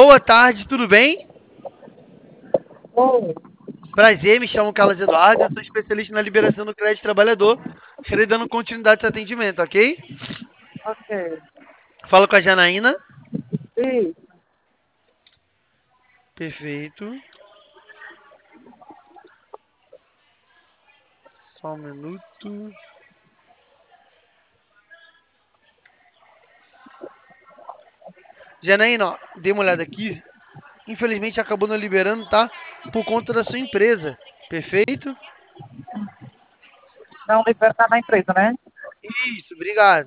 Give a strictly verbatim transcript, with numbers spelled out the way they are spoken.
Boa tarde, tudo bem? Oi, Prazer, me chamo Carlos Eduardo, eu sou especialista na liberação do crédito trabalhador. Estarei dando continuidade a esse atendimento, ok? ok. Falo com a Janaína. Isso. Perfeito. Só um minuto. Janaína, ó, dê uma olhada aqui. Infelizmente acabou não liberando, tá? Por conta da sua empresa. Perfeito? Não libera tá na empresa, né? Isso, obrigado.